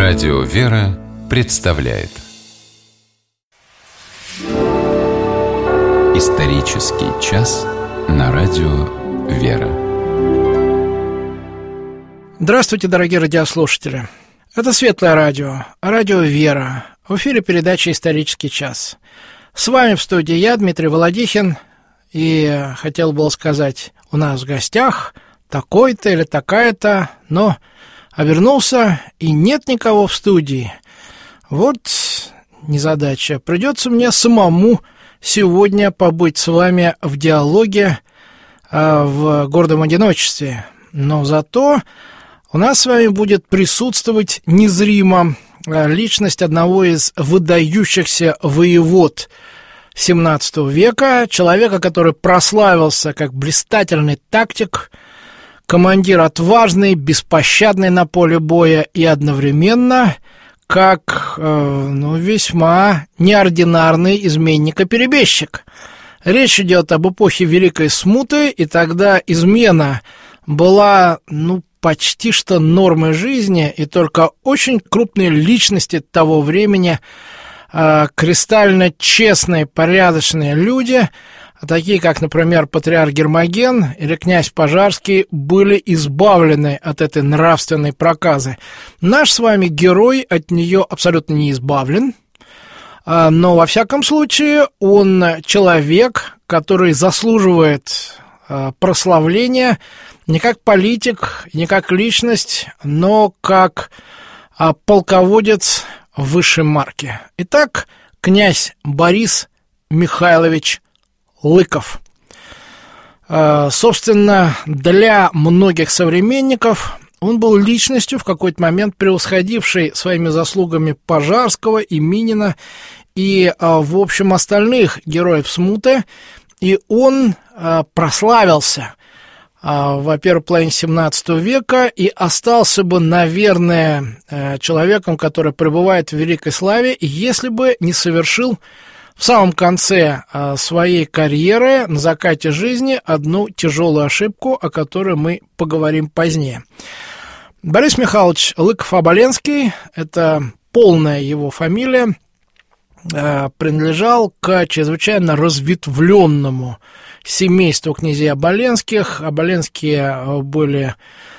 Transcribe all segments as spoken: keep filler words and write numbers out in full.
Радио «Вера» представляет Исторический час на Радио «Вера». Здравствуйте, дорогие радиослушатели. Это Светлое радио, Радио «Вера». В эфире передача «Исторический час». С вами в студии я, Дмитрий Володихин. И хотел бы сказать, у нас в гостях такой-то или такая-то, но обернулся, и нет никого в студии. Вот незадача. Придется мне самому сегодня побыть с вами в диалоге э, в гордом одиночестве. Но зато у нас с вами будет присутствовать незримо личность одного из выдающихся воевод семнадцатого века, человека, который прославился как блистательный тактик, командир отважный, беспощадный на поле боя и одновременно как э, ну, весьма неординарный изменник и перебежчик. Речь идет об эпохе Великой Смуты, и тогда измена была ну, почти что нормой жизни, и только очень крупные личности того времени, э, кристально честные, порядочные люди, такие как, например, патриарх Гермоген или князь Пожарский, были избавлены от этой нравственной проказы. Наш с вами герой от нее абсолютно не избавлен, но, во всяком случае, он человек, который заслуживает прославления не как политик, не как личность, но как полководец высшей марки. Итак, князь Борис Михайлович Лыков. Собственно, для многих современников он был личностью, в какой-то момент превосходившей своими заслугами Пожарского и Минина и, в общем, остальных героев Смуты. И он прославился в первой половине семнадцатого века и остался бы, наверное, человеком, который пребывает в великой славе, если бы не совершил в самом конце а, своей карьеры, на закате жизни, одну тяжелую ошибку, о которой мы поговорим позднее. Борис Михайлович Лыков-Оболенский, это полная его фамилия, а, принадлежал к чрезвычайно разветвленному семейству князей Оболенских. Оболенские были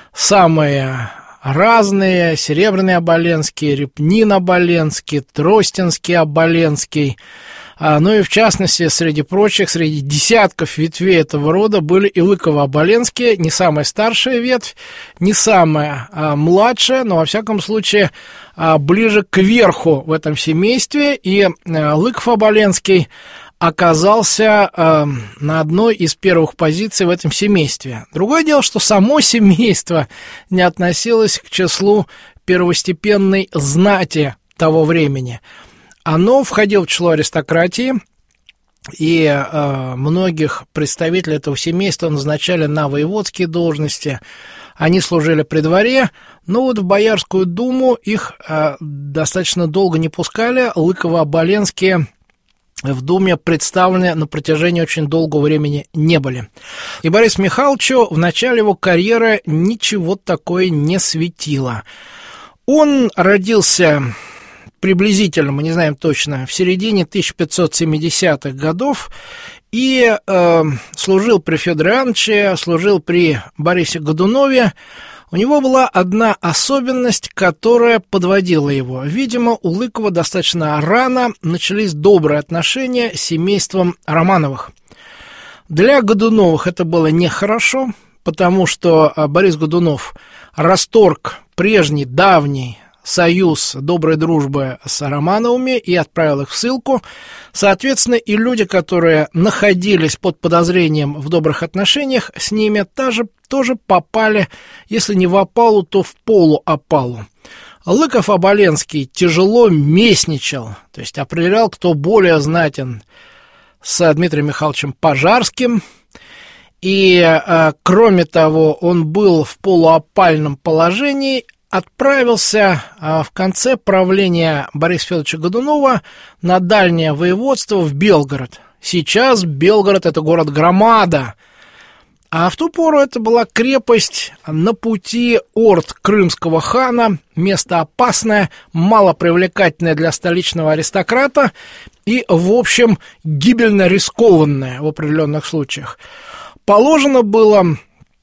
самые разные: Серебряный Оболенский, Репнин Оболенский, Тростинский Оболенский. Ну и, в частности, среди прочих, среди десятков ветвей этого рода были и Лыково-Оболенские, не самая старшая ветвь, не самая а, младшая, но, во всяком случае, а, ближе к верху в этом семействе. И а, Лыков-Оболенский оказался а, на одной из первых позиций в этом семействе. Другое дело, что само семейство не относилось к числу первостепенной знати того времени. Оно входило в число аристократии, и э, многих представителей этого семейства назначали на воеводские должности. Они служили при дворе, но вот в Боярскую думу их э, достаточно долго не пускали. Лыково-Оболенские в думе представлены на протяжении очень долгого времени не были. И Борису Михайловичу в начале его карьеры ничего такое не светило. Он родился приблизительно, мы не знаем точно, в середине тысяча пятьсот семидесятых годов и э, служил при Федоре Иоанновиче, служил при Борисе Годунове. У него была одна особенность, которая подводила его. Видимо, у Лыкова достаточно рано начались добрые отношения с семейством Романовых. Для Годуновых это было нехорошо, потому что Борис Годунов расторг прежний, давний союз доброй дружбы с Романовыми и отправил их в ссылку. Соответственно, и люди, которые находились под подозрением в добрых отношениях с ними, тоже, тоже попали, если не в опалу, то в полуопалу. Лыков-Оболенский тяжело местничал, то есть определял, кто более знатен, с Дмитрием Михайловичем Пожарским. И, э, кроме того, он был в полуопальном положении, отправился в конце правления Бориса Федоровича Годунова на дальнее воеводство в Белгород. Сейчас Белгород – это город-громада, А в ту пору это была крепость на пути орд крымского хана, место опасное, малопривлекательное для столичного аристократа и, в общем, гибельно рискованное в определенных случаях. Положено было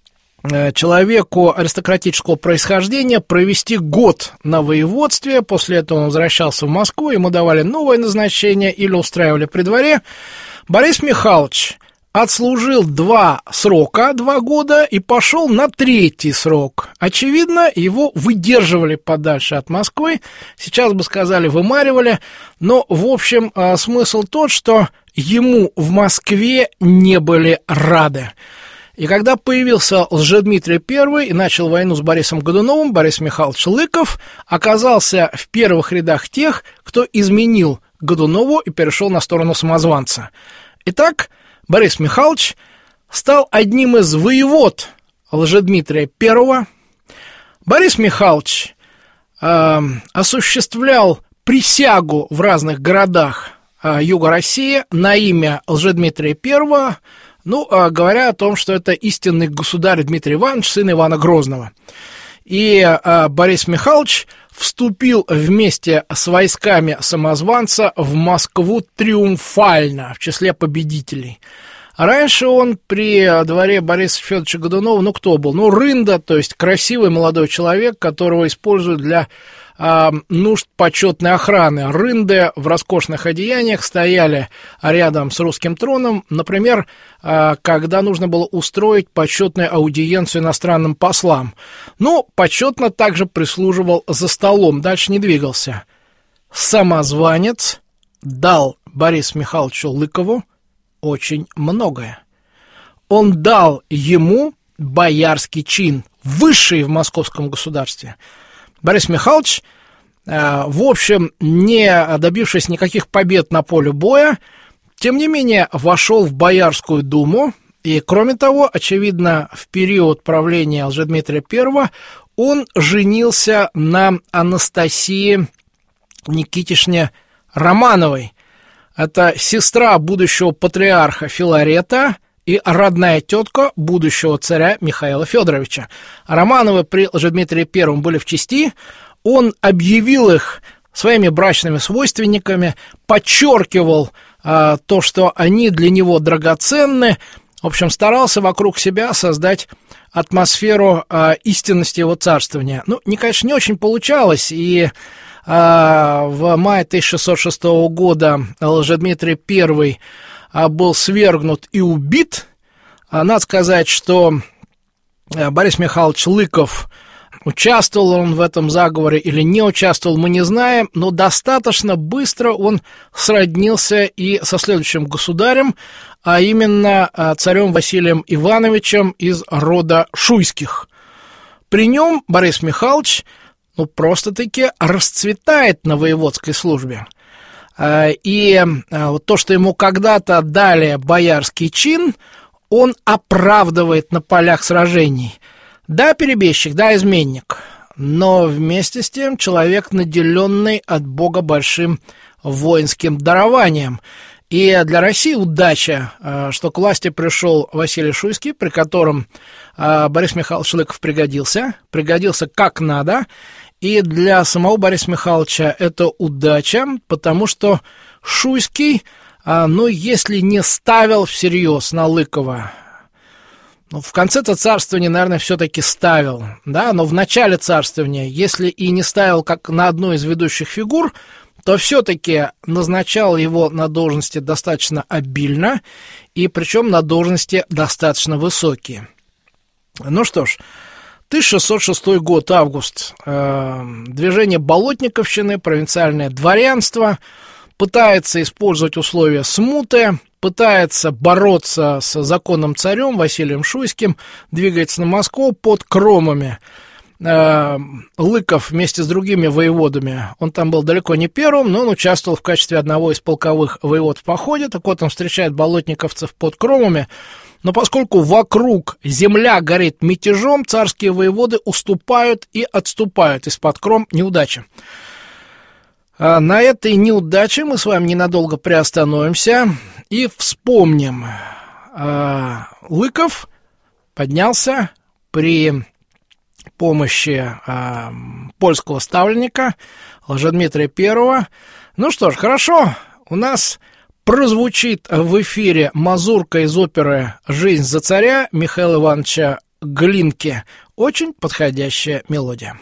человеку аристократического происхождения провести год на воеводстве, после этого он возвращался в Москву, ему давали новое назначение или устраивали при дворе. Борис Михайлович отслужил два срока, два года, и пошел на третий срок. Очевидно, его выдерживали подальше от Москвы, сейчас бы сказали, вымаривали, но, в общем, смысл тот, что ему в Москве не были рады. И когда появился Лжедмитрий Первый и начал войну с Борисом Годуновым, Борис Михайлович Лыков оказался в первых рядах тех, кто изменил Годунову и перешел на сторону самозванца. Итак, Борис Михайлович стал одним из воевод Лжедмитрия Первого. Борис Михайлович э, осуществлял присягу в разных городах э, Юга России на имя Лжедмитрия Первого, ну, э, говоря о том, что это истинный государь Дмитрий Иванович, сын Ивана Грозного. И э, Борис Михайлович вступил вместе с войсками самозванца в Москву триумфально, в числе победителей. Раньше он при дворе Бориса Федоровича Годунова, ну, кто был? Ну, рында, то есть красивый молодой человек, которого используют для э, нужд почетной охраны. Рынды в роскошных одеяниях стояли рядом с русским троном, например, э, когда нужно было устроить почетную аудиенцию иностранным послам. Ну, почетно также прислуживал за столом, дальше не двигался. Самозванец дал Борису Михайловичу Лыкову очень многое. Он дал ему боярский чин, высший в московском государстве. Борис Михайлович, э, в общем, не добившись никаких побед на поле боя, тем не менее вошел в Боярскую думу, и, кроме того, очевидно, в период правления Лжедмитрия Первого он женился на Анастасии Никитишне Романовой. Это сестра будущего патриарха Филарета и родная тетка будущего царя Михаила Федоровича. Романовы при Лжедмитрии Первом были в чести, он объявил их своими брачными свойственниками, подчеркивал а, то, что они для него драгоценны, в общем, старался вокруг себя создать атмосферу а, истинности его царствования. Ну, не, конечно, не очень получалось, и в мае тысяча шестьсот шестого года Лжедмитрий Первый был свергнут и убит. Надо сказать, что Борис Михайлович Лыков, участвовал он в этом заговоре или не участвовал, мы не знаем, но достаточно быстро он сроднился и со следующим государем, а именно царем Василием Ивановичем из рода Шуйских. При нем Борис Михайлович ну, просто-таки расцветает на воеводской службе. И вот то, что ему когда-то дали боярский чин, он оправдывает на полях сражений. Да, перебежчик, да, изменник, но вместе с тем человек, наделенный от Бога большим воинским дарованием. И для России удача, что к власти пришел Василий Шуйский, при котором Борис Михайлович Лыков пригодился, пригодился как надо. И для самого Бориса Михайловича это удача, потому что Шуйский, ну, если не ставил всерьез на Лыкова, ну, в конце-то царствования, наверное, все-таки ставил, да, но в начале царствования, если и не ставил как на одну из ведущих фигур, то все-таки назначал его на должности достаточно обильно, и причем на должности достаточно высокие. Ну что ж, тысяча шестьсот шестой год, август, э, движение Болотниковщины, провинциальное дворянство, пытается использовать условия смуты, пытается бороться с законным царем Василием Шуйским, двигается на Москву под Кромами. Э, Лыков вместе с другими воеводами, он там был далеко не первым, но он участвовал в качестве одного из полковых воевод в походе, так вот он встречает болотниковцев под Кромами. Но поскольку вокруг земля горит мятежом, царские воеводы уступают и отступают из-под Кром. Неудача. А на этой неудаче мы с вами ненадолго приостановимся и вспомним. А, Лыков поднялся при помощи э, польского ставленника Лжедмитрия Первого. Ну что ж, хорошо, у нас прозвучит в эфире мазурка из оперы «Жизнь за царя» Михаила Ивановича Глинки. Очень подходящая мелодия.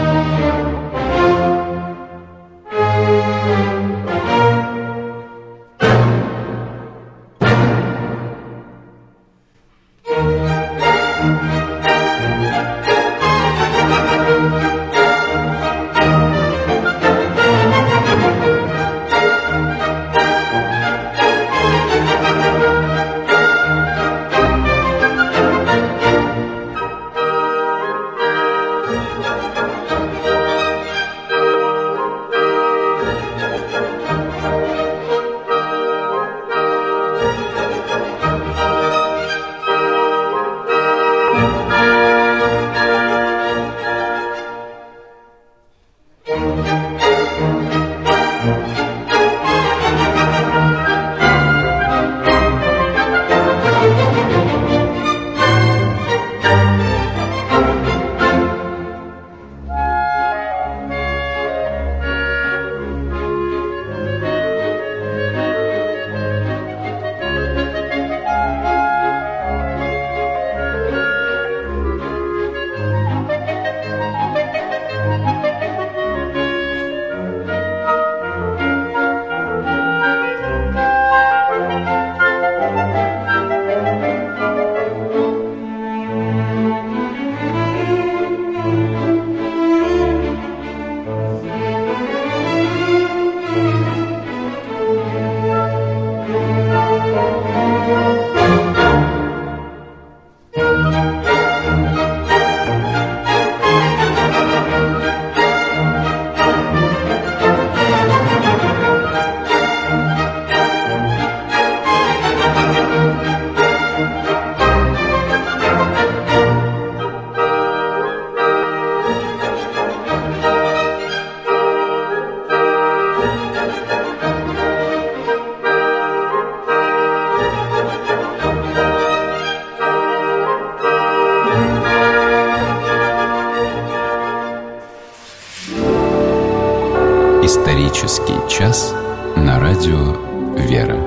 Исторический час на радио «Вера».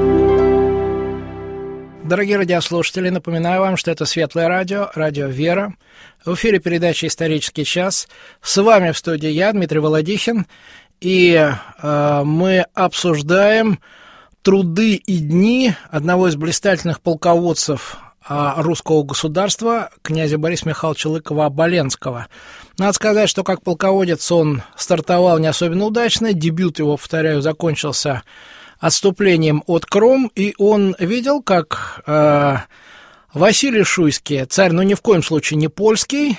Дорогие радиослушатели, напоминаю вам, что это Светлое радио, радио «Вера». В эфире передача «Исторический час». С вами в студии я, Дмитрий Володихин, и э, мы обсуждаем труды и дни одного из блистательных полководцев русского государства, князя Бориса Михайловича Лыкова-Оболенского. Надо сказать, что как полководец он стартовал не особенно удачно, дебют его, повторяю, закончился отступлением от Кром, и он видел, как э, Василий Шуйский, царь, ну ни в коем случае не польский,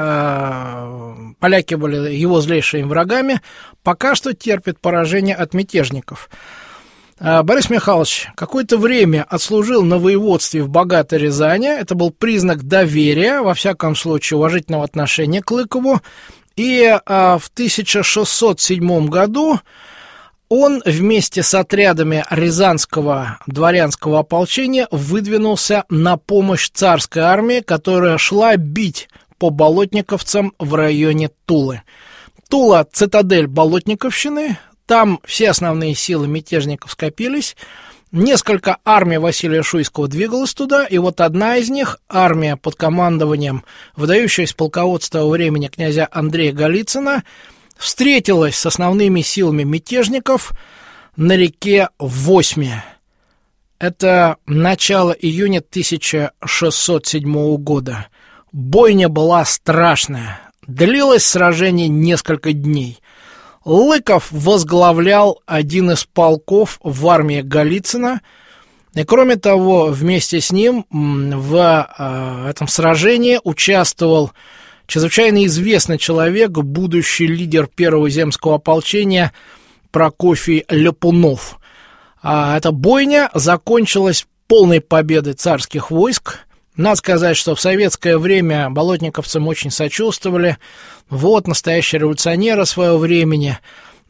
э, поляки были его злейшими врагами, пока что терпит поражение от мятежников. Борис Михайлович какое-то время отслужил на воеводстве в богатой Рязани. Это был признак доверия, во всяком случае, уважительного отношения к Лыкову. И а, в тысяча шестьсот седьмом году он вместе с отрядами Рязанского дворянского ополчения выдвинулся на помощь царской армии, которая шла бить по болотниковцам в районе Тулы. Тула – цитадель болотниковщины. Там все основные силы мятежников скопились. Несколько армий Василия Шуйского двигалась туда, и вот одна из них, армия под командованием выдающегося полководца того времени князя Андрея Голицына, встретилась с основными силами мятежников на реке Восьме. Это начало июня тысяча шестьсот седьмого года. Бойня была страшная. Длилось сражение несколько дней. Лыков возглавлял один из полков в армии Голицына, и кроме того, вместе с ним в э, этом сражении участвовал чрезвычайно известный человек, будущий лидер первого земского ополчения Прокофий Ляпунов. А эта бойня закончилась полной победой царских войск. Надо сказать, что в советское время болотниковцам очень сочувствовали. Вот настоящие революционеры своего времени.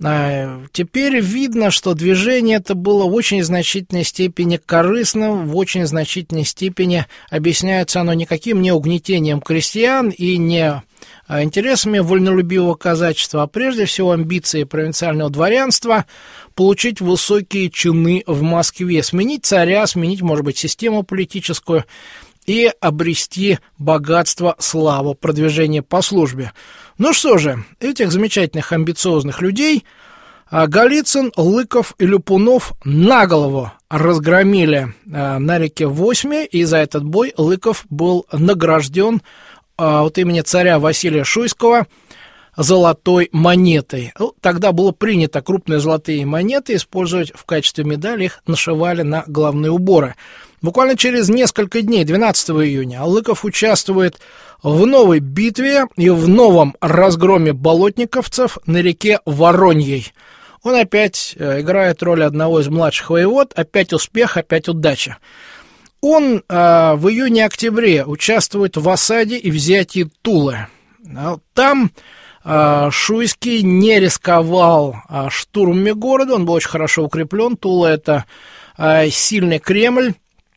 Теперь видно, что движение это было в очень значительной степени корыстным, в очень значительной степени объясняется оно никаким не угнетением крестьян и не интересами вольнолюбивого казачества, а прежде всего амбицией провинциального дворянства получить высокие чины в Москве, сменить царя, сменить, может быть, систему политическую и обрести богатство, славу, продвижение по службе. Ну что же, этих замечательных амбициозных людей Голицын, Лыков и Ляпунов наголову разгромили на реке Восьме, и за этот бой Лыков был награжден от имени царя Василия Шуйского золотой монетой. Тогда было принято крупные золотые монеты использовать в качестве медали, их нашивали на головные уборы. Буквально через несколько дней, двенадцатого июня, Лыков участвует в новой битве и в новом разгроме болотниковцев на реке Вороньей. Он опять играет роль одного из младших воевод, опять успех, опять удача. Он э, в июне-октябре участвует в осаде и взятии Тулы. Там э, Шуйский не рисковал э, штурмами города, он был очень хорошо укреплен. Тула – это э, сильный Кремль.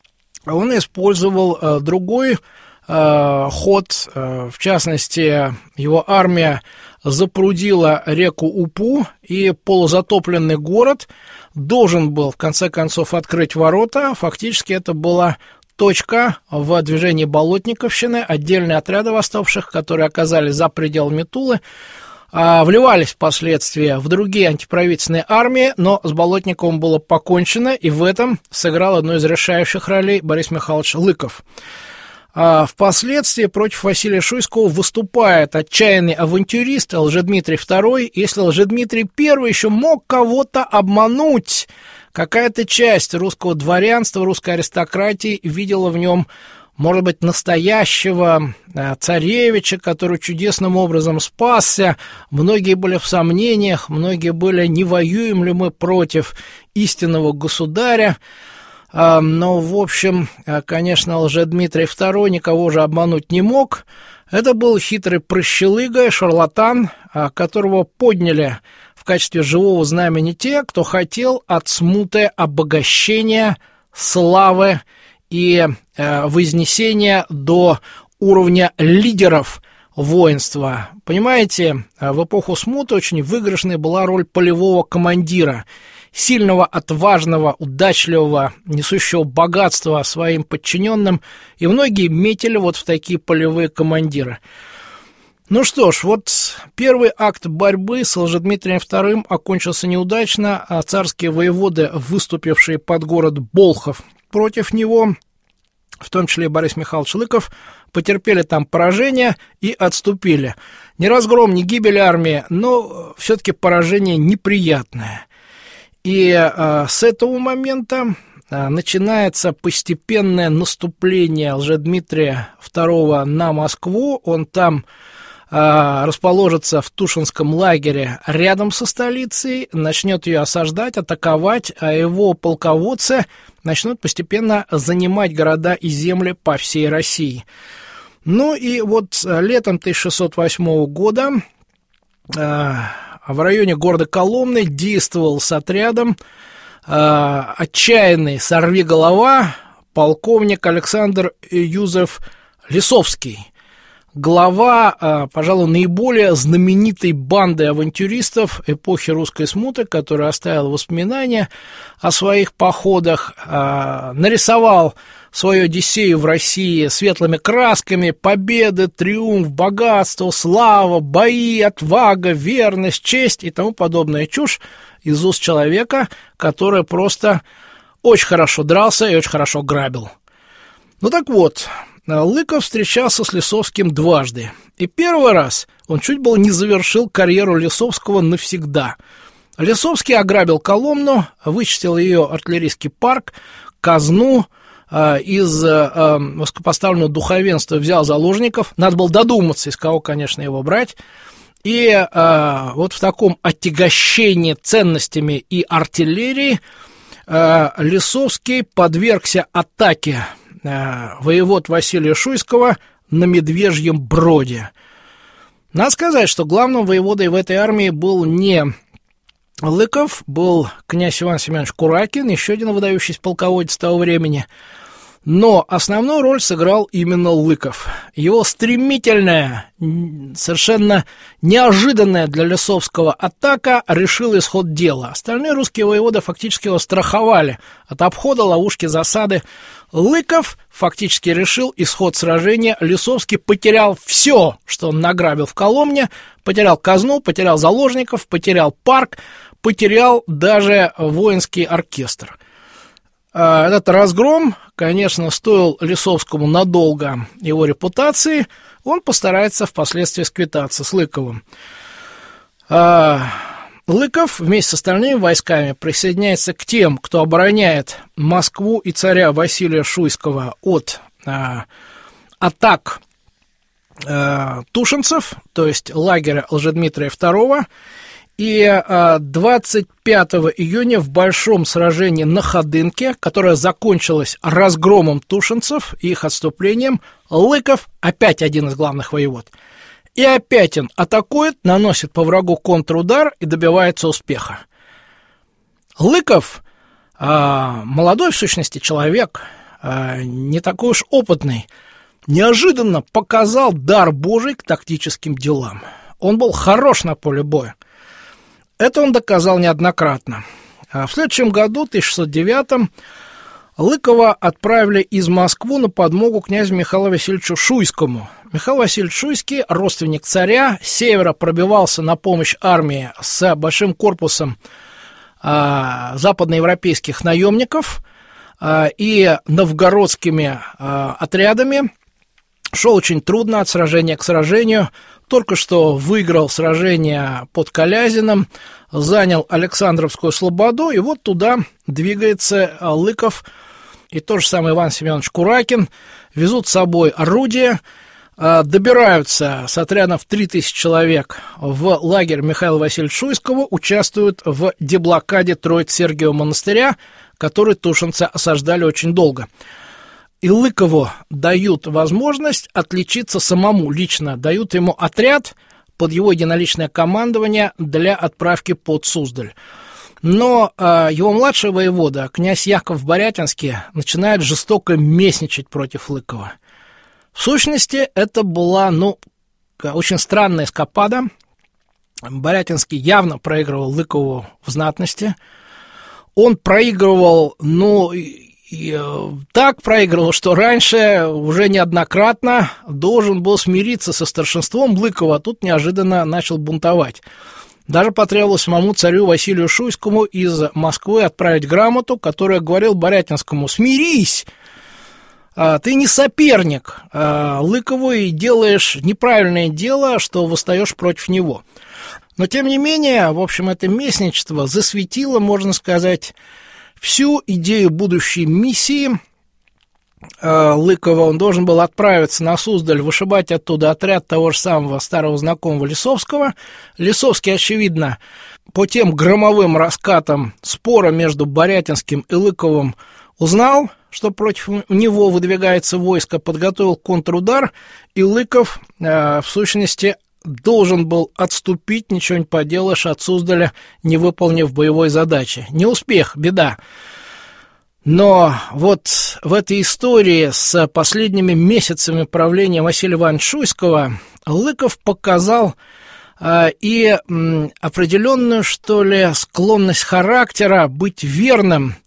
Он использовал э, другой э, ход, э, в частности, его армия запрудила реку Упу, и полузатопленный город должен был, в конце концов, открыть ворота. Фактически это была точка в движении Болотниковщины. Отдельные отряды восставших, которые оказались за пределами Тулы, вливались впоследствии в другие антиправительственные армии, но с Болотниковым было покончено, и в этом сыграл одну из решающих ролей Борис Михайлович Лыков. Впоследствии против Василия Шуйского выступает отчаянный авантюрист Лжедмитрий второй. Если Лжедмитрий первый еще мог кого-то обмануть, какая-то часть русского дворянства, русской аристократии видела в нем, может быть, настоящего царевича, который чудесным образом спасся. Многие были в сомнениях, многие были, не воюем ли мы против истинного государя. Но, в общем, конечно, Лжедмитрий второй никого же обмануть не мог. Это был хитрый прощелыга, шарлатан, которого подняли в качестве живого знамени те, кто хотел от смуты обогащения, славы и вознесения до уровня лидеров воинства. Понимаете, в эпоху смуты очень выигрышной была роль полевого командира, сильного, отважного, удачливого, несущего богатства своим подчиненным, и многие метили вот в такие полевые командиры. Ну что ж, вот первый акт борьбы с Лжедмитрием вторым окончился неудачно, а царские воеводы, выступившие под город Болхов против него, в том числе и Борис Михайлович Лыков, потерпели там поражение и отступили. Ни разгром, ни гибель армии, но все-таки поражение неприятное. И а, с этого момента а, начинается постепенное наступление Лжедмитрия второго на Москву. Он там а, расположится в Тушинском лагере рядом со столицей, начнет ее осаждать, атаковать, а его полководцы начнут постепенно занимать города и земли по всей России. Ну и вот летом тысяча шестьсот восьмого года а, в районе города Коломны действовал с отрядом э, отчаянный сорвиголова полковник Александр Юзеф Лисовский, глава, э, пожалуй, наиболее знаменитой банды авантюристов эпохи русской смуты, который оставил воспоминания о своих походах, э, нарисовал свою Одиссею в России светлыми красками: победы, триумф, богатство, слава, бои, отвага, верность, честь и тому подобная чушь из уст человека, который просто очень хорошо дрался и очень хорошо грабил. Ну так вот, Лыков встречался с Лисовским дважды. И первый раз он чуть было не завершил карьеру Лисовского навсегда. Лисовский ограбил Коломну, вычистил ее артиллерийский парк, казну, из э, высокопоставленного духовенства взял заложников. Надо было додуматься, из кого, конечно, его брать. И э, вот в таком отягощении ценностями и артиллерией э, Лисовский подвергся атаке э, воевод Василия Шуйского на Медвежьем Броде. Надо сказать, что главным воеводой в этой армии был не Лыков был князь Иван Семенович Куракин, еще один выдающийся полководец того времени. Но основную роль сыграл именно Лыков. Его стремительная, совершенно неожиданная для Лисовского атака решила исход дела. Остальные русские воеводы фактически его страховали от обхода, ловушки, засады. Лыков фактически решил исход сражения. Лисовский потерял все, что он награбил в Коломне. Потерял казну, потерял заложников, потерял парк, потерял даже воинский оркестр. Этот разгром, конечно, стоил Лисовскому надолго его репутации. Он постарается впоследствии сквитаться с Лыковым. Лыков вместе с остальными войсками присоединяется к тем, кто обороняет Москву и царя Василия Шуйского от атак тушинцев, то есть лагеря Лжедмитрия второго. И двадцать пятого июня в большом сражении на Ходынке, которое закончилось разгромом тушинцев и их отступлением, Лыков, опять один из главных воевод, и опять он атакует, наносит по врагу контрудар и добивается успеха. Лыков, молодой в сущности человек, не такой уж опытный, неожиданно показал дар Божий к тактическим делам. Он был хорош на поле боя. Это он доказал неоднократно. В следующем году, тысяча шестьсот девятом, Лыкова отправили из Москвы на подмогу князю Михаилу Васильевичу Шуйскому. Михаил Васильевич Шуйский, родственник царя, с севера пробивался на помощь армии с большим корпусом а, западноевропейских наемников а, и новгородскими а, отрядами. Шел очень трудно от сражения к сражению. Только что выиграл сражение под Калязином, занял Александровскую слободу, и вот туда двигается Лыков и тот же самый Иван Семенович Куракин, везут с собой орудия, добираются с отрядом в три тысячи человек в лагерь Михаила Васильевича Шуйского, участвуют в деблокаде Троиц-Сергиева монастыря, который тушинцы осаждали очень долго. И Лыкову дают возможность отличиться самому лично, дают ему отряд под его единоличное командование для отправки под Суздаль. Но э, его младший воевода, князь Яков Борятинский, начинает жестоко местничать против Лыкова. В сущности, это была, ну, очень странная эскапада. Борятинский явно проигрывал Лыкову в знатности. Он проигрывал, ну... И так проигрывал, что раньше уже неоднократно должен был смириться со старшинством Лыкова, а тут неожиданно начал бунтовать. Даже потребовалось самому царю Василию Шуйскому из Москвы отправить грамоту, которая говорила Борятинскому: «Смирись! Ты не соперник Лыкову и делаешь неправильное дело, что восстаешь против него». Но, тем не менее, в общем, это местничество засветило, можно сказать, всю идею будущей миссии Лыкова. Он должен был отправиться на Суздаль, вышибать оттуда отряд того же самого старого знакомого Лисовского. Лисовский, очевидно, по тем громовым раскатам спора между Борятинским и Лыковым узнал, что против него выдвигается войско, подготовил контрудар, и Лыков, в сущности, должен был отступить, ничего не поделаешь, от Суздаля, не выполнив боевой задачи. Не успех, беда. Но вот в этой истории с последними месяцами правления Василия Ивановича Шуйского Лыков показал э, и м, определенную, что ли, склонность характера быть верным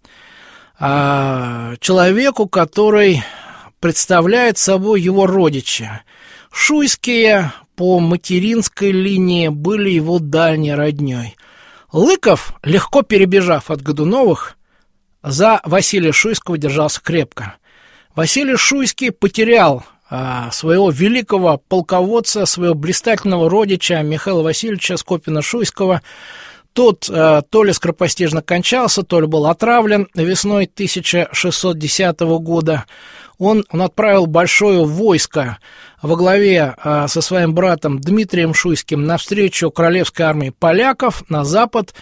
э, человеку, который представляет собой его родичи. Шуйские по материнской линии были его дальней роднёй. Лыков, легко перебежав от Годуновых, за Василия Шуйского держался крепко. Василий Шуйский потерял а, своего великого полководца, своего блистательного родича Михаила Васильевича Скопина-Шуйского. Тот а, то ли скоропостижно кончался, то ли был отравлен весной тысяча шестьсот десятого года. Он, он отправил большое войско во главе а, со своим братом Дмитрием Шуйским навстречу королевской армии поляков на запад,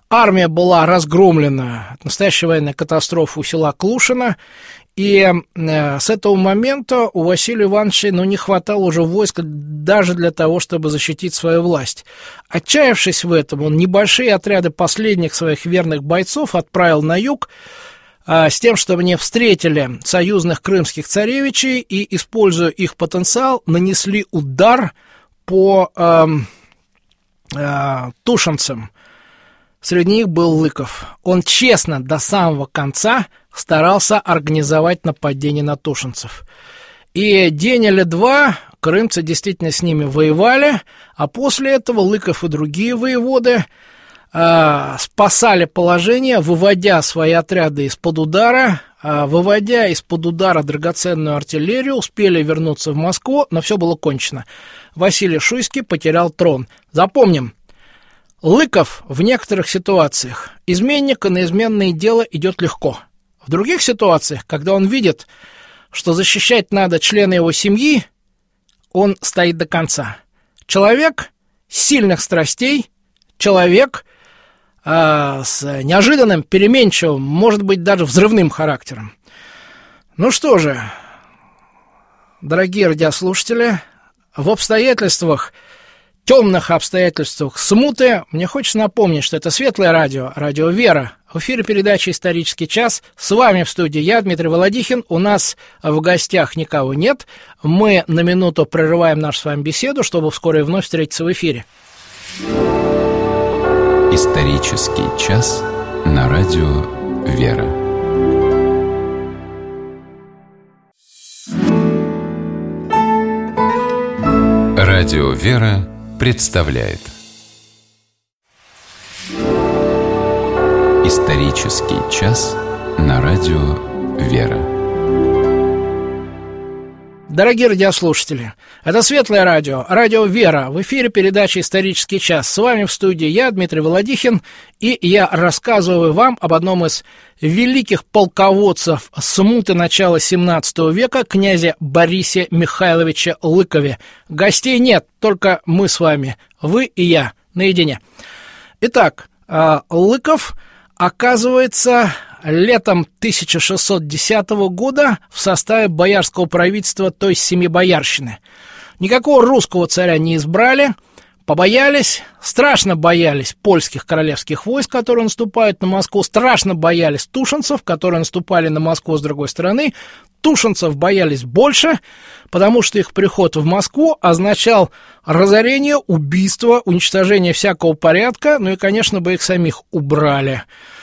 Армия была разгромлена, настоящая военная катастрофа у села Клушино, и э, с этого момента у Василия Ивановича ну, не хватало уже войска даже для того, чтобы защитить свою власть. Отчаявшись в этом, он небольшие отряды последних своих верных бойцов отправил на юг э, с тем, чтобы они встретили союзных крымских царевичей и, используя их потенциал, нанесли удар по э, э, тушинцам. Среди них был Лыков. Он честно до самого конца старался организовать нападение на тушинцев. И день или два крымцы действительно с ними воевали, а после этого Лыков и другие воеводы э, спасали положение, выводя свои отряды из-под удара, э, выводя из-под удара драгоценную артиллерию, успели вернуться в Москву, но все было кончено. Василий Шуйский потерял трон. Запомним, Лыков в некоторых ситуациях изменника на изменное дело идет легко. В других ситуациях, когда он видит, что защищать надо члена его семьи, он стоит до конца. Человек сильных страстей, человек э, с неожиданным, переменчивым, может быть, даже взрывным характером. Ну что же, дорогие радиослушатели, в обстоятельствах, темных обстоятельствах смуты, мне хочется напомнить, что это Светлое радио, радио «Вера». В эфире передачи «Исторический час». С вами в студии я, Дмитрий Володихин. У нас в гостях никого нет. Мы на минуту прерываем нашу с вами беседу, чтобы вскоре вновь встретиться в эфире. «Исторический час» на радио «Вера». Радио «Вера» представляет «Исторический час» на радио «Вера». Дорогие радиослушатели, это Светлое радио, радио «Вера». В эфире передача «Исторический час». С вами в студии я, Дмитрий Володихин, и я рассказываю вам об одном из великих полководцев смуты начала семнадцатого века, князе Борисе Михайловиче Лыкове. Гостей нет, только мы с вами, вы и я, наедине. Итак, Лыков оказывается летом тысяча шестьсот десятого года в составе боярского правительства, то есть Семибоярщины. Никакого русского царя не избрали, побоялись, страшно боялись польских королевских войск, которые наступают на Москву, страшно боялись тушинцев, которые наступали на Москву с другой стороны. Тушинцев боялись больше, потому что их приход в Москву означал разорение, убийство, уничтожение всякого порядка, ну и, конечно, бы их самих убрали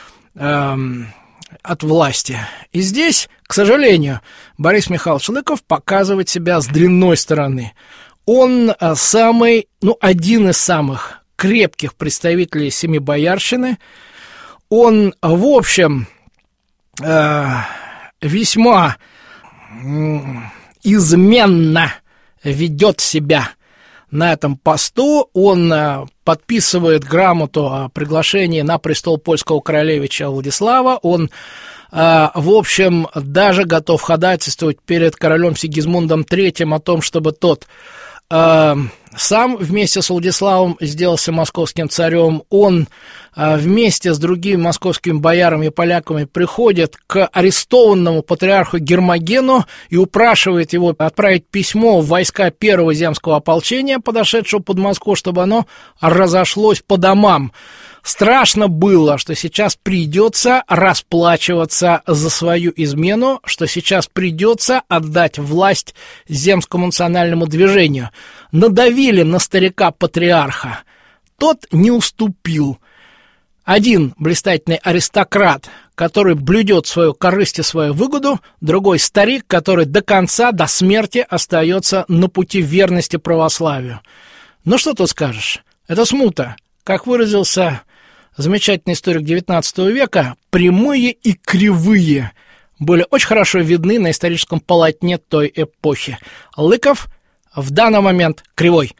эм, от власти. И здесь, к сожалению, Борис Михайлович Лыков показывает себя с дрянной стороны. Он самый, ну, один из самых крепких представителей Семибоярщины. Он, в общем, э, весьма э, изменно ведет себя на этом посту. Он э, подписывает грамоту о приглашении на престол польского королевича Владислава. Он, э, в общем, даже готов ходатайствовать перед королем Сигизмундом третьим о том, чтобы тот э, сам вместе с Владиславом сделался московским царем. Он э, вместе с другими московскими боярами и поляками приходит к арестованному патриарху Гермогену и упрашивает его отправить письмо в войска первого земского ополчения, подошедшего под Москву, чтобы оно разошлось по домам. Страшно было, что сейчас придется расплачиваться за свою измену, что сейчас придется отдать власть земскому национальному движению. Надавили на старика-патриарха. Тот не уступил. Один блистательный аристократ, который блюдет свою корысть и свою выгоду, другой старик, который до конца, до смерти остается на пути верности православию. Ну что тут скажешь? Это смута. Как выразился замечательный историк девятнадцатого века, прямые и кривые были очень хорошо видны на историческом полотне той эпохи. Лыков в данный момент кривой.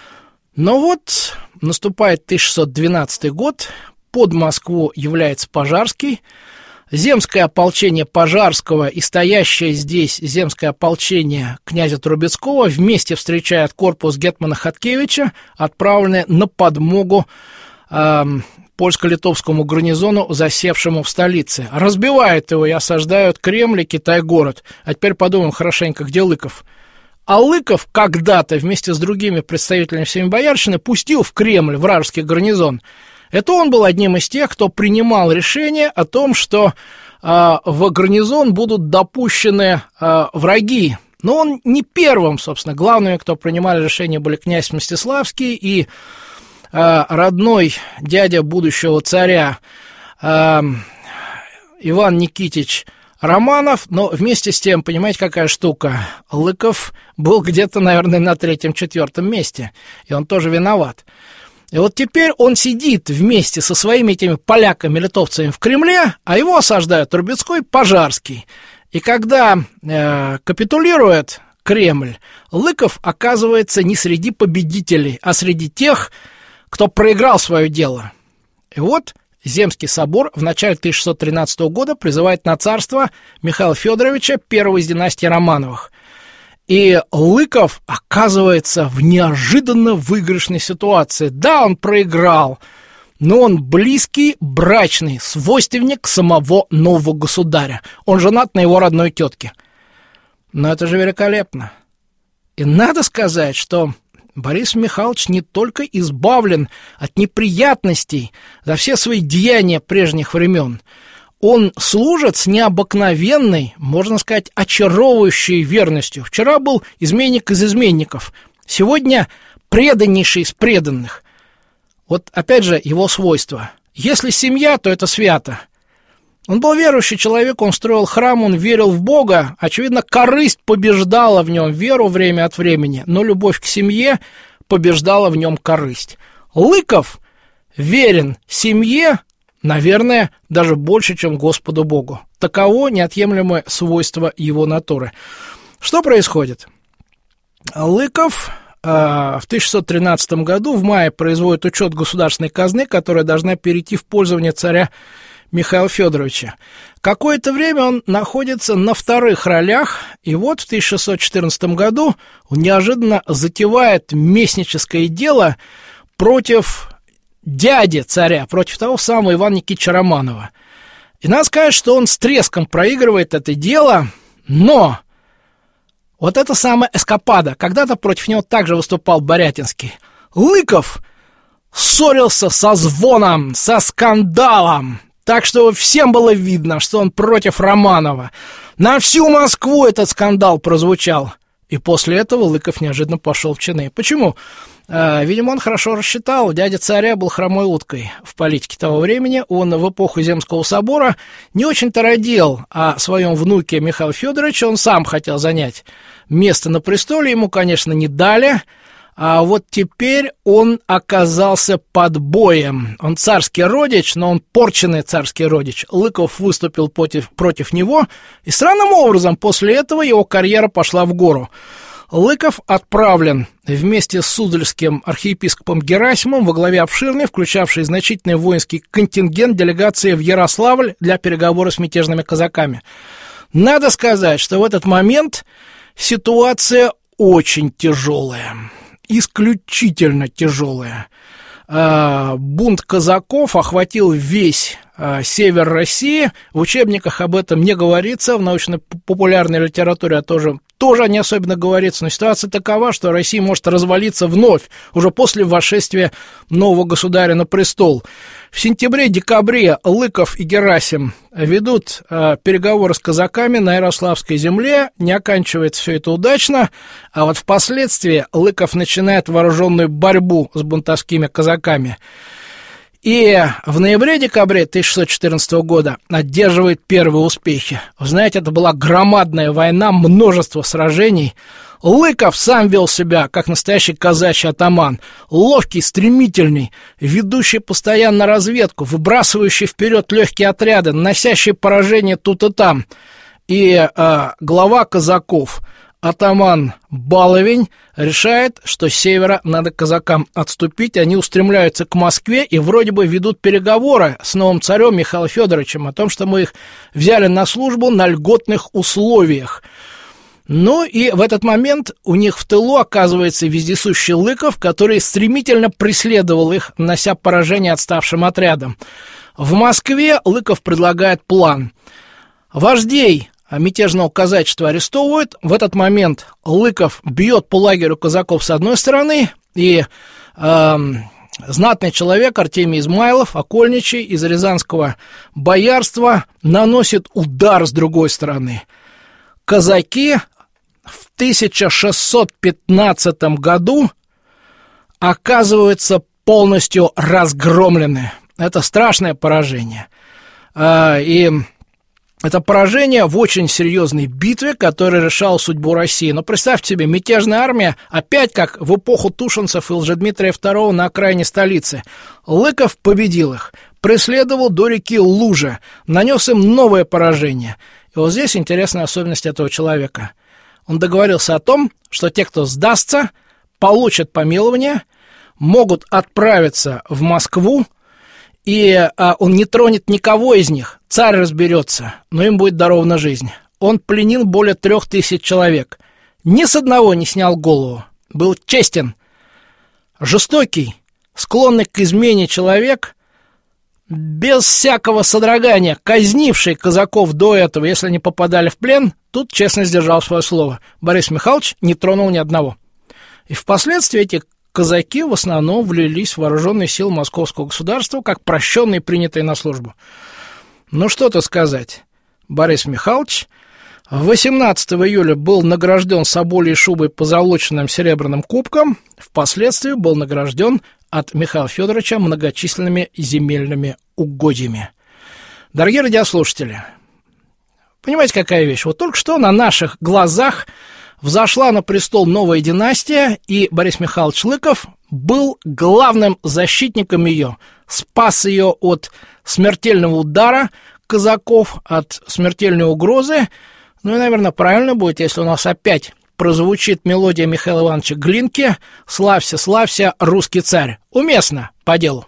Но вот наступает тысяча шестьсот двенадцатый год, под Москву является Пожарский, земское ополчение Пожарского и стоящее здесь земское ополчение князя Трубецкого вместе встречают корпус гетмана Хаткевича, отправленный на подмогу э, польско-литовскому гарнизону, засевшему в столице. Разбивают его и осаждают Кремль и Китай-город. А теперь подумаем хорошенько, где Лыков? А Лыков когда-то вместе с другими представителями семибоярщины пустил в Кремль вражеский гарнизон. Это он был одним из тех, кто принимал решение о том, что э, в гарнизон будут допущены э, враги. Но он не первым, собственно. Главными, кто принимали решение, были князь Мстиславский и э, родной дядя будущего царя э, Иван Никитич Романов. Но вместе с тем, понимаете, какая штука? Лыков был где-то, наверное, на третьем-четвертом месте, и он тоже виноват. И вот теперь он сидит вместе со своими этими поляками-литовцами в Кремле, а его осаждают Трубецкой, Пожарский. И когда э, капитулирует Кремль, Лыков оказывается не среди победителей, а среди тех, кто проиграл свое дело. И вот Земский собор в начале тысяча шестьсот тринадцатого года призывает на царство Михаила Федоровича, первого из династии Романовых. И Лыков оказывается в неожиданно выигрышной ситуации. Да, он проиграл, но он близкий, брачный свойственник самого нового государя. Он женат на его родной тетке. Но это же великолепно. И надо сказать, что Борис Михайлович не только избавлен от неприятностей за все свои деяния прежних времен, он служит с необыкновенной, можно сказать, очаровывающей верностью. Вчера был изменник из изменников, сегодня преданнейший из преданных. Вот опять же его свойство. Если семья, то это свято. Он был верующий человек, он строил храм, он верил в Бога. Очевидно, корысть побеждала в нем веру время от времени, но любовь к семье побеждала в нем корысть. Лыков верен семье, наверное, даже больше, чем Господу Богу. Таково неотъемлемое свойство его натуры. Что происходит? Лыков э, в тысяча шестьсот тринадцатом году в мае производит учет государственной казны, которая должна перейти в пользование царя Михаила Федоровича. Какое-то время он находится на вторых ролях, и вот в тысяча шестьсот четырнадцатом году он неожиданно затевает местническое дело против дяди царя, против того самого Ивана Никитича Романова. И надо сказать, что он с треском проигрывает это дело, но вот это самая эскапада, когда-то против него также выступал Борятинский. Лыков ссорился со звоном, со скандалом, так что всем было видно, что он против Романова. На всю Москву этот скандал прозвучал. И после этого Лыков неожиданно пошел в чины. Почему? Видимо, он хорошо рассчитал. Дядя царя был хромой уткой в политике того времени. Он в эпоху Земского собора не очень-то родил о своем внуке Михаиле Федоровиче. Он сам хотел занять место на престоле. Ему, конечно, не дали. А вот теперь он оказался под боем. Он царский родич, но он порченный царский родич. Лыков выступил против, против него, и странным образом после этого его карьера пошла в гору. Лыков отправлен вместе с суздальским архиепископом Герасимом во главе обширной, включавшей значительный воинский контингент, делегации в Ярославль для переговоров с мятежными казаками. Надо сказать, что в этот момент ситуация очень тяжелая. Исключительно тяжелая. Бунт казаков охватил весь север России. В учебниках об этом не говорится, в научно-популярной литературе тоже, тоже не особенно говорится, но ситуация такова, что Россия может развалиться вновь, уже после восшествия нового государя на престол. В сентябре-декабре Лыков и Герасим ведут э, переговоры с казаками на Ярославской земле, не оканчивается все это удачно, а вот впоследствии Лыков начинает вооруженную борьбу с бунтовскими казаками. И в ноябре-декабре тысяча шестьсот четырнадцатого года одерживает первые успехи. Вы знаете, это была громадная война, множество сражений. Лыков сам вел себя, как настоящий казачий атаман. Ловкий, стремительный, ведущий постоянно разведку, выбрасывающий вперед легкие отряды, наносящий поражение тут и там. И э, глава казаков, атаман Баловень, решает, что с севера надо казакам отступить. Они устремляются к Москве и вроде бы ведут переговоры с новым царем Михаилом Федоровичем о том, что мы их взяли на службу на льготных условиях. Ну и в этот момент у них в тылу оказывается вездесущий Лыков, который стремительно преследовал их, нанося поражение отставшим отрядам. В Москве Лыков предлагает план. Вождей мятежного казачества арестовывают. В этот момент Лыков бьет по лагерю казаков с одной стороны, и э, знатный человек Артемий Измайлов, окольничий из рязанского боярства, наносит удар с другой стороны. Казаки в тысяча шестьсот пятнадцатом году оказываются полностью разгромлены. Это страшное поражение. И это поражение в очень серьезной битве, которая решала судьбу России. Но представьте себе, мятежная армия, опять как в эпоху Тушинцев и Лжедмитрия второго на окраине столицы. Лыков победил их, преследовал до реки Лужа, нанес им новое поражение. И вот здесь интересная особенность этого человека. Он договорился о том, что те, кто сдастся, получат помилование, могут отправиться в Москву, и а, он не тронет никого из них, царь разберется, но им будет дарована жизнь. Он пленил более трех тысяч человек, ни с одного не снял голову, был честен, жестокий, склонный к измене человек, без всякого содрогания, казнивший казаков до этого, если они попадали в плен, тут честно сдержал свое слово. Борис Михайлович не тронул ни одного. И впоследствии эти казаки в основном влились в вооруженные силы Московского государства, как прощенные, принятые на службу. Ну что-то сказать. Борис Михайлович восемнадцатого июля был награжден соболей шубой позолоченным серебряным кубком, впоследствии был награжден от Михаила Федоровича многочисленными земельными угодьями. Дорогие радиослушатели, понимаете, какая вещь? Вот только что на наших глазах взошла на престол новая династия, и Борис Михайлович Лыков был главным защитником ее, спас ее от смертельного удара казаков, от смертельной угрозы. Ну и, наверное, правильно будет, если у нас опять прозвучит мелодия Михаила Ивановича Глинки «Славься, славься, русский царь». Уместно, по делу.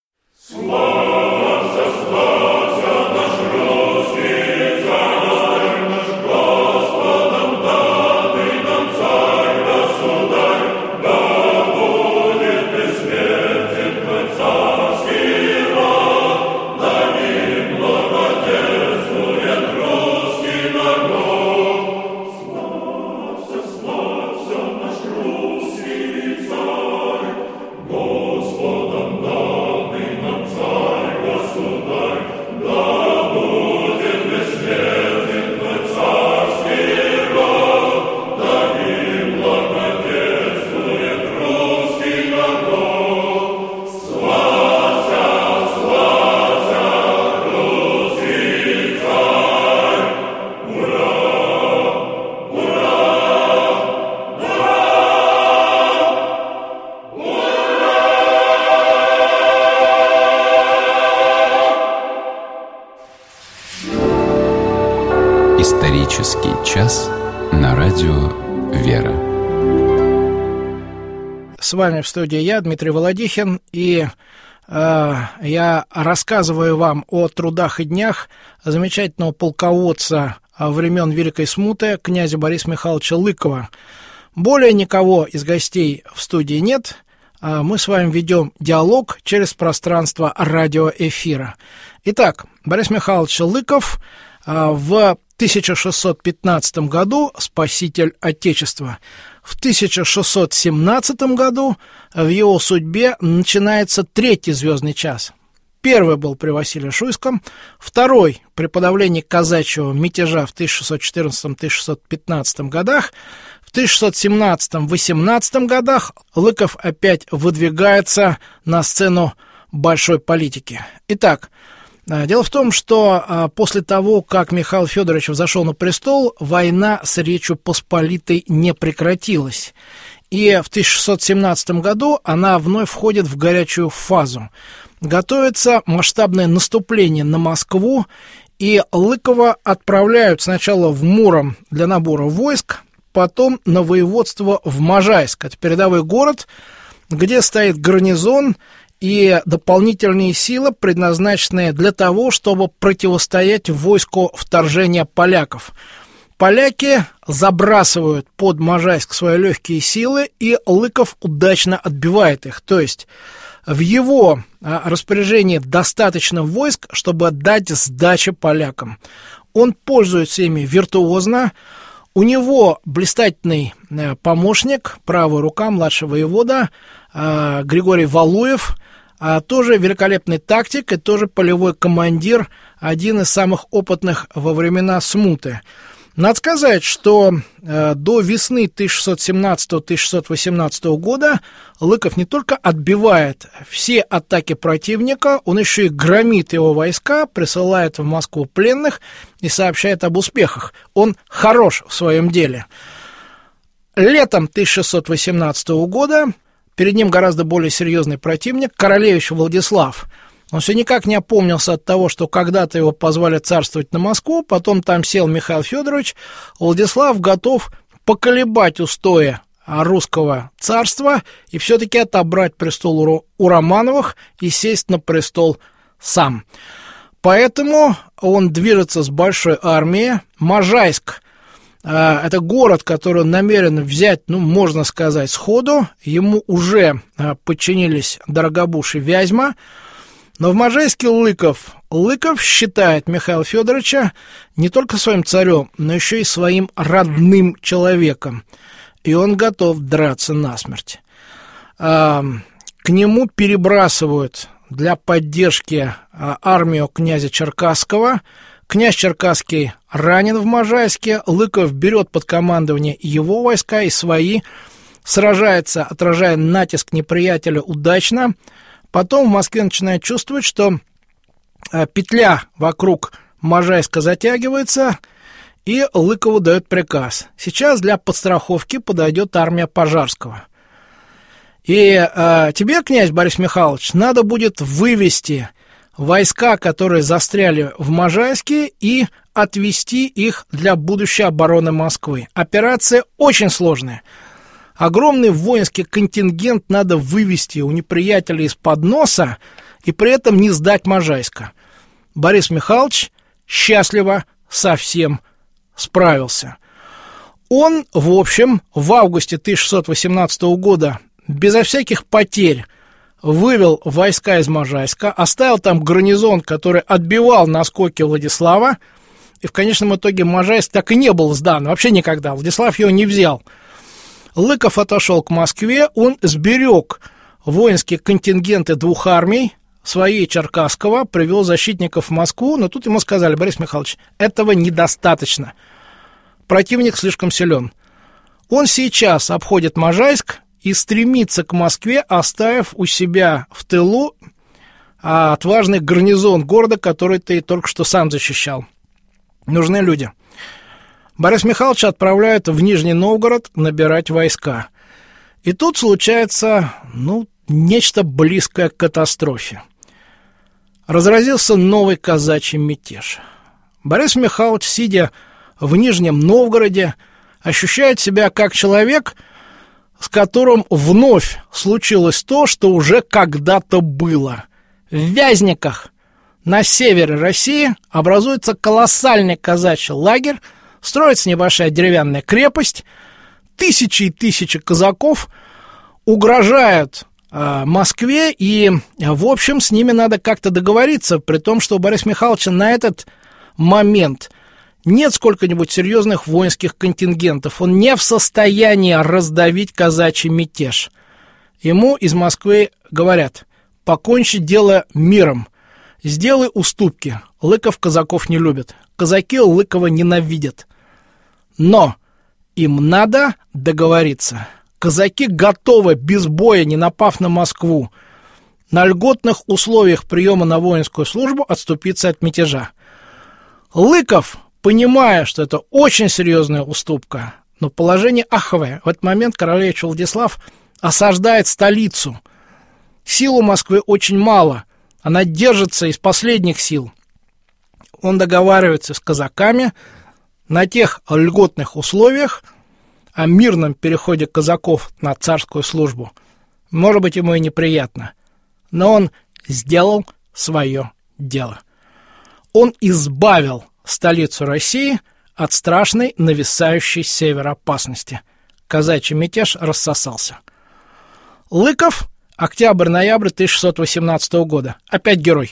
Исторический час на радио «Вера». С вами в студии я, Дмитрий Володихин, и э, я рассказываю вам о трудах и днях замечательного полководца времен Великой Смуты, князя Бориса Михайловича Лыкова. Более никого из гостей в студии нет. Мы с вами ведем диалог через пространство радиоэфира. Итак, Борис Михайлович Лыков в тысяча шестьсот пятнадцатом году спаситель Отечества. В тысяча шестьсот семнадцатом году в его судьбе начинается третий звездный час. Первый был при Василии Шуйском, второй при подавлении казачьего мятежа в тысяча шестьсот четырнадцатом — тысяча шестьсот пятнадцатом годах. В тысяча шестьсот семнадцатом — восемнадцатом годах Лыков опять выдвигается на сцену большой политики. Итак, дело в том, что после того, как Михаил Федорович взошел на престол, война с Речью Посполитой не прекратилась. И в тысяча шестьсот семнадцатом году она вновь входит в горячую фазу. Готовится масштабное наступление на Москву, и Лыкова отправляют сначала в Муром для набора войск, потом на воеводство в Можайск. Это передовой город, где стоит гарнизон и дополнительные силы, предназначенные для того, чтобы противостоять войску вторжения поляков. Поляки забрасывают под Можайск свои легкие силы, и Лыков удачно отбивает их. То есть в его распоряжении достаточно войск, чтобы отдать сдачу полякам. Он пользуется ими виртуозно. У него блистательный помощник, правая рука, младший воевода Григорий Валуев, тоже великолепный тактик и тоже полевой командир, один из самых опытных во времена смуты. Надо сказать, что э, до весны тысяча шестьсот семнадцатого — тысяча шестьсот восемнадцатого года Лыков не только отбивает все атаки противника, он еще и громит его войска, присылает в Москву пленных и сообщает об успехах. Он хорош в своем деле. Летом тысяча шестьсот восемнадцатого года перед ним гораздо более серьезный противник, королевич Владислав. Он все никак не опомнился от того, что когда-то его позвали царствовать на Москву, потом там сел Михаил Федорович. Владислав готов поколебать устои русского царства и все-таки отобрать престол у Романовых и сесть на престол сам. Поэтому он движется с большой армией. Можайск – это город, который он намерен взять, ну, можно сказать, сходу. Ему уже подчинились Дорогобуж и Вязьма. Но в Можайске Лыков, Лыков считает Михаила Федоровича не только своим царем, но еще и своим родным человеком. И он готов драться насмерть. К нему перебрасывают для поддержки армию князя Черкасского. Князь Черкасский ранен в Можайске. Лыков берет под командование его войска и свои, сражается, отражая натиск неприятеля удачно. Потом в Москве начинает чувствовать, что петля вокруг Можайска затягивается, и Лыкову дает приказ. Сейчас для подстраховки подойдет армия Пожарского. И э, тебе, князь Борис Михайлович, надо будет вывести войска, которые застряли в Можайске, и отвести их для будущей обороны Москвы. Операция очень сложная. Огромный воинский контингент надо вывести у неприятеля из-под носа и при этом не сдать Можайска. Борис Михайлович счастливо со всем справился. Он, в общем, в августе тысяча шестьсот восемнадцатого года безо всяких потерь вывел войска из Можайска, оставил там гарнизон, который отбивал наскоки Владислава, и в конечном итоге Можайск так и не был сдан, вообще никогда. Владислав его не взял. Лыков отошел к Москве, он сберег воинские контингенты двух армий, своей Черкасского, привел защитников в Москву, но тут ему сказали: Борис Михайлович, этого недостаточно. Противник слишком силен. Он сейчас обходит Можайск и стремится к Москве, оставив у себя в тылу отважный гарнизон города, который ты только что сам защищал. Нужны люди. Борис Михайлович отправляют в Нижний Новгород набирать войска. И тут случается, ну, нечто близкое к катастрофе. Разразился новый казачий мятеж. Борис Михайлович, сидя в Нижнем Новгороде, ощущает себя как человек, с которым вновь случилось то, что уже когда-то было. В Вязниках на севере России образуется колоссальный казачий лагерь, строится небольшая деревянная крепость, тысячи и тысячи казаков угрожают э, Москве, и, в общем, с ними надо как-то договориться, при том, что у Бориса Михайловича на этот момент нет сколько-нибудь серьезных воинских контингентов, он не в состоянии раздавить казачий мятеж. Ему из Москвы говорят: покончи дело миром, сделай уступки. Лыков казаков не любит, казаки Лыкова ненавидят. Но им надо договориться. Казаки готовы без боя, не напав на Москву, на льготных условиях приема на воинскую службу отступиться от мятежа. Лыков, понимая, что это очень серьезная уступка, но положение аховое, в этот момент королевич Владислав осаждает столицу. Сил у Москвы очень мало, она держится из последних сил. Он договаривается с казаками на тех льготных условиях о мирном переходе казаков на царскую службу. Может быть, ему и неприятно, но он сделал свое дело. Он избавил столицу России от страшной нависающей с севера опасности. Казачий мятеж рассосался. Лыков, октябрь-ноябрь тысяча шестьсот восемнадцатого года. Опять герой.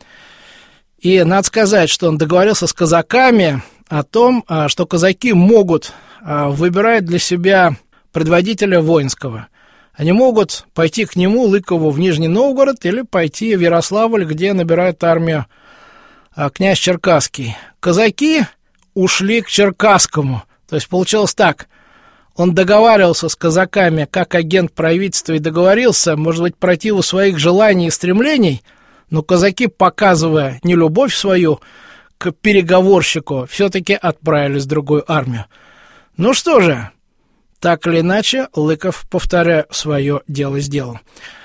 И надо сказать, что он договорился с казаками о том, что казаки могут выбирать для себя предводителя воинского. Они могут пойти к нему, Лыкову, в Нижний Новгород или пойти в Ярославль, где набирает армию князь Черкасский. Казаки ушли к Черкасскому. То есть получилось так. Он договаривался с казаками как агент правительства и договорился, может быть, противу своих желаний и стремлений, но казаки, показывая нелюбовь свою к переговорщику, все-таки отправились в другую армию. Ну что же, так или иначе, Лыков, повторяю, свое дело сделал.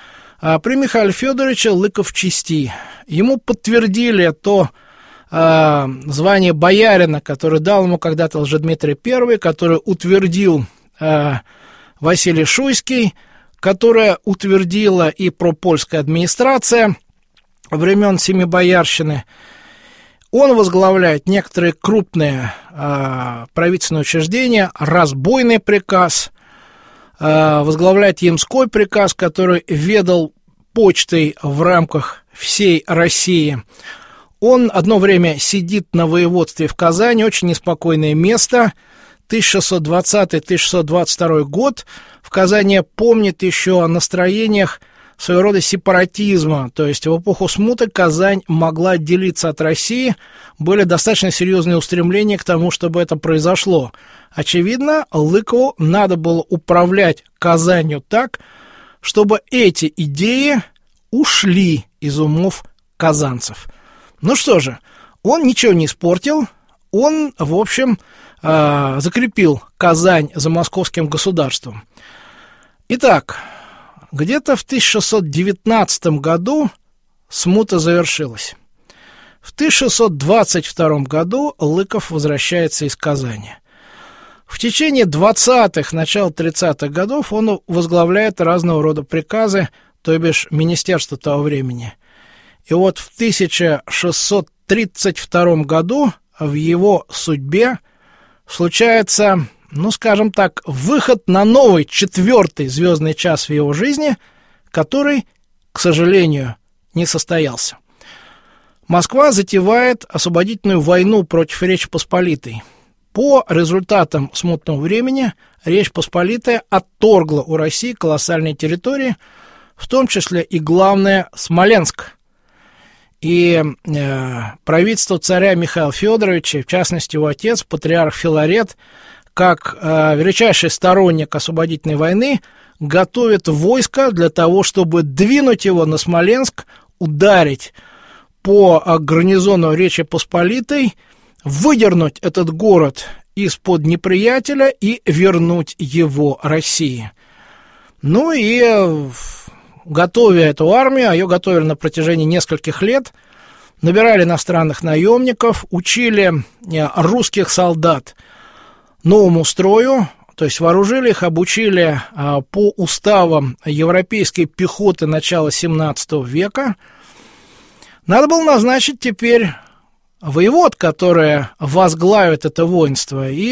А при Михаиле Федоровиче Лыков в чести. Ему подтвердили то а, звание боярина, которое дал ему когда-то Лжедмитрий Первый, который утвердил а, Василий Шуйский, которое утвердила и пропольская администрация времен Семибоярщины. Он возглавляет некоторые крупные э, правительственные учреждения, разбойный приказ, э, возглавляет Ямской приказ, который ведал почтой в рамках всей России. Он одно время сидит на воеводстве в Казани, очень неспокойное место. тысяча шестьсот двадцатый — тысяча шестьсот двадцать второй год. В Казани помнит еще о настроениях своего рода сепаратизма, то есть в эпоху смуты Казань могла отделиться от России, были достаточно серьезные устремления к тому, чтобы это произошло. Очевидно, Лыкову надо было управлять Казанью так, чтобы эти идеи ушли из умов казанцев. Ну что же, он ничего не испортил, он, в общем, закрепил Казань за московским государством. Итак, где-то в тысяча шестьсот девятнадцатом году смута завершилась. В тысяча шестьсот двадцать втором году Лыков возвращается из Казани. В течение двадцатых, начала тридцатых годов он возглавляет разного рода приказы, то бишь министерство того времени. И вот в тысяча шестьсот тридцать втором году в его судьбе случается, ну, скажем так, выход на новый, четвертый звездный час в его жизни, который, к сожалению, не состоялся. Москва затевает освободительную войну против Речи Посполитой. По результатам смутного времени Речь Посполитая отторгла у России колоссальные территории, в том числе и, главное, Смоленск. И э, правительство царя Михаила Федоровича, в частности его отец, патриарх Филарет, как э, величайший сторонник освободительной войны, готовит войско для того, чтобы двинуть его на Смоленск, ударить по э, гарнизону Речи Посполитой, выдернуть этот город из-под неприятеля и вернуть его России. Ну и э, готовя эту армию, а ее готовили на протяжении нескольких лет, набирали иностранных наемников, учили э, русских солдат новому строю, то есть вооружили их, обучили а, по уставам европейской пехоты начала семнадцатого века. Надо было назначить теперь воевод, который возглавит это воинство, и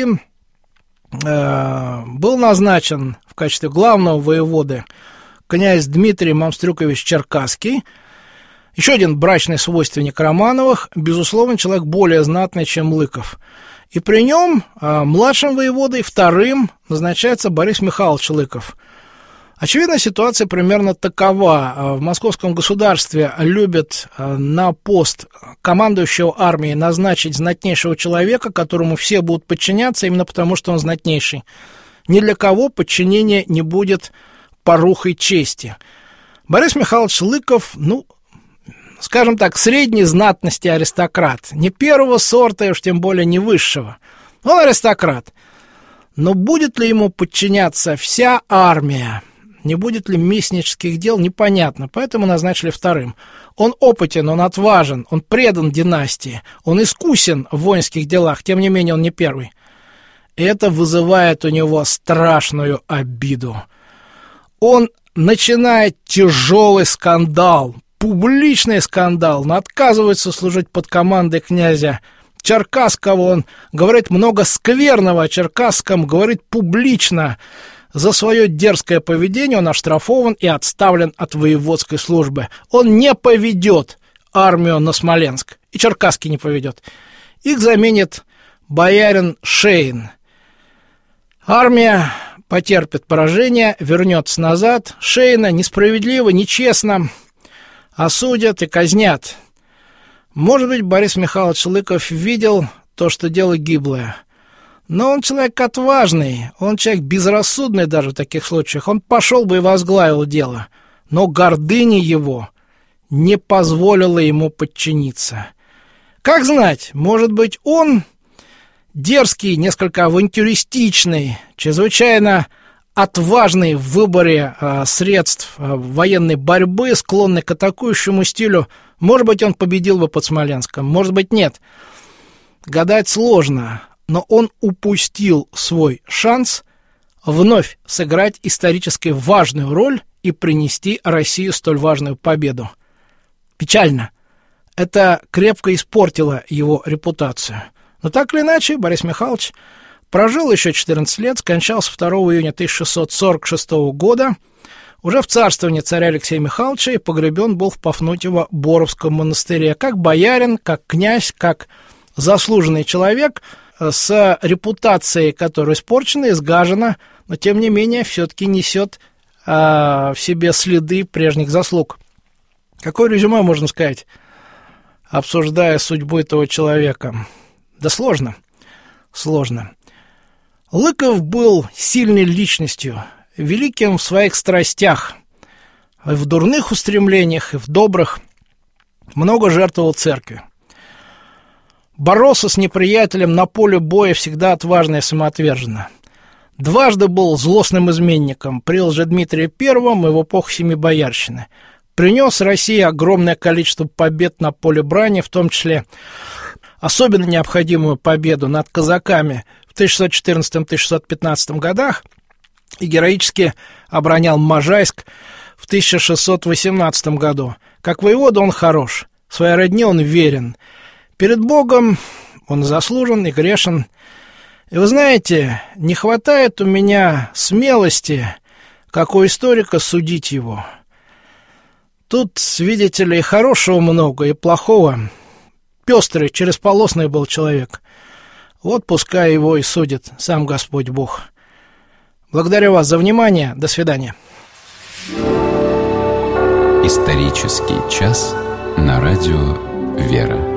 э, был назначен в качестве главного воеводы князь Дмитрий Мамстрюкович Черкасский, еще один брачный свойственник Романовых, безусловно, человек более знатный, чем Лыков. И при нем а, младшим воеводой, вторым, назначается Борис Михайлович Лыков. Очевидно, ситуация примерно такова. В московском государстве любят а, на пост командующего армией назначить знатнейшего человека, которому все будут подчиняться, именно потому, что он знатнейший. Ни для кого подчинение не будет порухой чести. Борис Михайлович Лыков, ну, скажем так, средней знатности аристократ. Не первого сорта, и уж тем более не высшего. Он аристократ. Но будет ли ему подчиняться вся армия? Не будет ли местнических дел? Непонятно. Поэтому назначили вторым. Он опытен, он отважен, он предан династии. Он искусен в воинских делах. Тем не менее, он не первый. И это вызывает у него страшную обиду. Он начинает тяжелый скандал. Публичный скандал, но отказывается служить под командой князя Черкасского, он говорит много скверного о Черкасском, говорит публично. За свое дерзкое поведение он оштрафован и отставлен от воеводской службы. Он не поведет армию на Смоленск, и Черкасский не поведет. Их заменит боярин Шейн. Армия потерпит поражение, вернется назад. Шейна несправедливо, нечестно осудят и казнят. Может быть, Борис Михайлович Лыков видел то, что дело гиблое. Но он человек отважный, он человек безрассудный даже в таких случаях. Он пошел бы и возглавил дело. Но гордыня его не позволила ему подчиниться. Как знать, может быть, он дерзкий, несколько авантюристичный, чрезвычайно отважный в выборе э, средств э, военной борьбы, склонный к атакующему стилю. Может быть, он победил бы под Смоленском, может быть, нет. Гадать сложно, но он упустил свой шанс вновь сыграть исторически важную роль и принести России столь важную победу. Печально. Это крепко испортило его репутацию. Но так или иначе, Борис Михайлович прожил еще четырнадцать лет, скончался второго июня тысяча шестьсот сорок шестого года, уже в царствовании царя Алексея Михайловича, и погребен был в Пафнутьево-Боровском монастыре, как боярин, как князь, как заслуженный человек, с репутацией, которая испорчена, изгажена, но тем не менее все-таки несет а, в себе следы прежних заслуг. Какое резюме можно сказать, обсуждая судьбу этого человека? Да сложно, сложно. Лыков был сильной личностью, великим в своих страстях, и в дурных устремлениях, и в добрых, много жертвовал церкви. Боролся с неприятелем на поле боя всегда отважно и самоотверженно. Дважды был злостным изменником при Лжедмитрии Первом и в эпоху Семибоярщины. Принес России огромное количество побед на поле брани, в том числе особенно необходимую победу над казаками в тысяча шестьсот четырнадцатом — тысяча шестьсот пятнадцатом годах и героически оборонял Можайск в тысяча шестьсот восемнадцатом году. Как воевода он хорош, своей родне он верен. Перед Богом он заслужен и грешен. И вы знаете, не хватает у меня смелости, как у историка, судить его. Тут, видите ли, и хорошего много, и плохого. Пестрый, чересполосный был человек. Вот пускай его и судит сам Господь Бог. Благодарю вас за внимание. До свидания. Исторический час на радио «Вера».